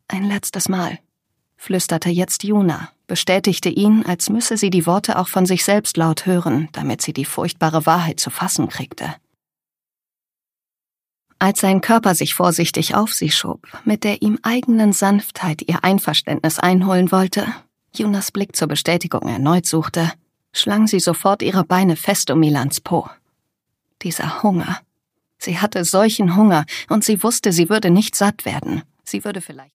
Ein letztes Mal, flüsterte jetzt Juna, bestätigte ihn, als müsse sie die Worte auch von sich selbst laut hören, damit sie die furchtbare Wahrheit zu fassen kriegte. Als sein Körper sich vorsichtig auf sie schob, mit der ihm eigenen Sanftheit ihr Einverständnis einholen wollte, Junas Blick zur Bestätigung erneut suchte, schlang sie sofort ihre Beine fest um Milans Po. Dieser Hunger. Sie hatte solchen Hunger, und sie wusste, sie würde nicht satt werden. Sie würde vielleicht